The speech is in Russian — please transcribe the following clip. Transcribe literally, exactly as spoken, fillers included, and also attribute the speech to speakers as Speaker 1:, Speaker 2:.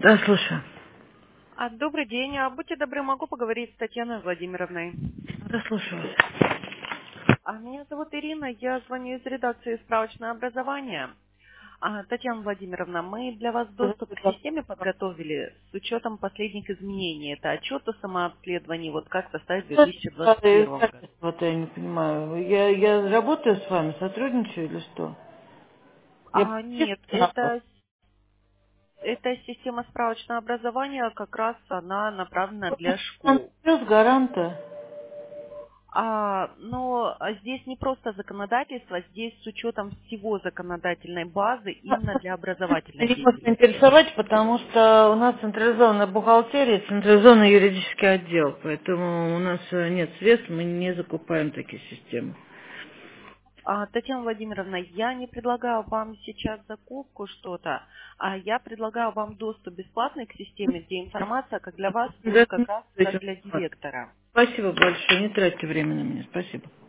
Speaker 1: Да, слушаю.
Speaker 2: А, Добрый день. А, Будьте добры, могу поговорить с Татьяной Владимировной.
Speaker 1: Да, слушаю вас.
Speaker 2: А, Меня зовут Ирина, я звоню из редакции «Справочное образование». А, Татьяна Владимировна, мы для вас доступ к системе подготовили с учетом последних изменений. Это отчет о самообследовании, вот как составить две тысячи двадцать первого года.
Speaker 1: Вот я не понимаю. Я, я работаю с вами, сотрудничаю или что? Я
Speaker 2: А, нет, это, это система справочного образования, как раз она направлена для школ.
Speaker 1: плюс гаранта.
Speaker 2: А, но а, здесь не просто законодательство, здесь с учетом всего законодательной базы именно для образовательной
Speaker 1: Не может
Speaker 2: деятельности.
Speaker 1: интересовать, потому что у нас централизованная бухгалтерия, централизованный юридический отдел, поэтому у нас э, нет средств, мы не закупаем такие системы.
Speaker 2: А, Татьяна Владимировна, я не предлагаю вам сейчас закупку что-то, а я предлагаю вам доступ бесплатный к системе, где информация как для вас будет
Speaker 1: Даже
Speaker 2: как
Speaker 1: не
Speaker 2: раз
Speaker 1: буду
Speaker 2: как
Speaker 1: этим
Speaker 2: для
Speaker 1: заниматься.
Speaker 2: директора.
Speaker 1: Спасибо большое, не тратьте время на меня, спасибо.